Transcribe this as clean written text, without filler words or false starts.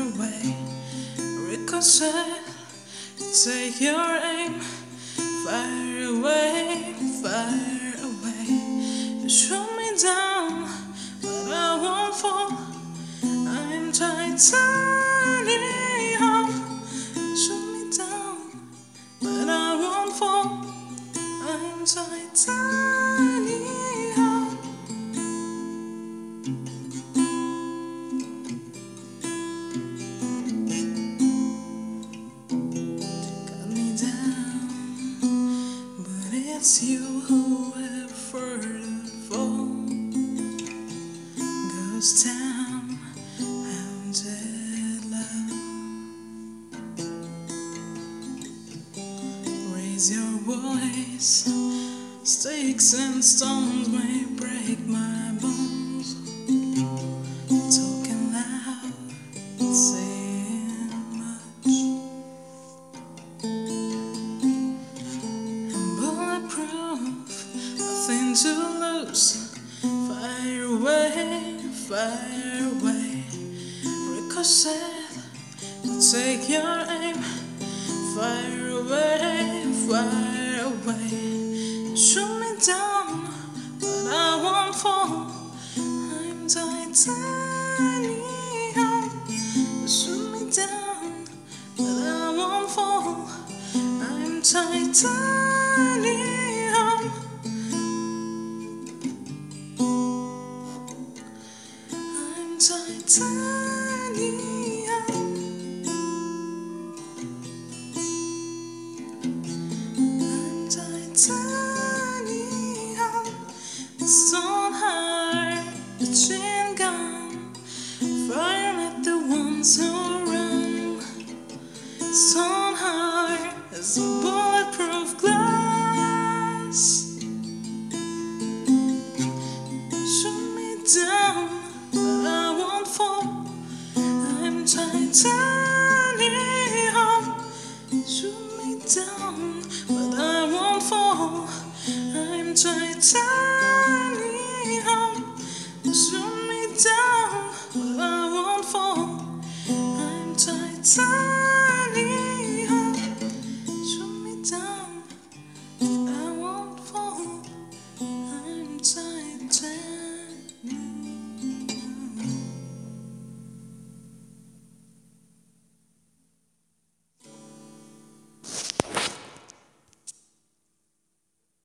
away. Ricochet, take your aim. Fire away, fire away. You shoot me down, but I won't fall. I'm titanium. Shoot me down, but I won't fall. I'm titanium. Cut me down, but it's you who ever to fall. Ghost town, haunted love. Raise your voice. Sticks and stones may break my bones. Talking loud, saying much. And bulletproof, nothing to lose. Fire away, fire away. Ricochet, take your aim. Fire away, fire away. Shoot me down, but I won't fall. I'm titanium. Shoot me down, but I won't fall. I'm titanium. I'm titanium. I'm titanium. Stone heart, the chin gun. Fire at the ones who run. Stone heart is a bulletproof glass. Shoot me down, but I won't fall. I'm titanium.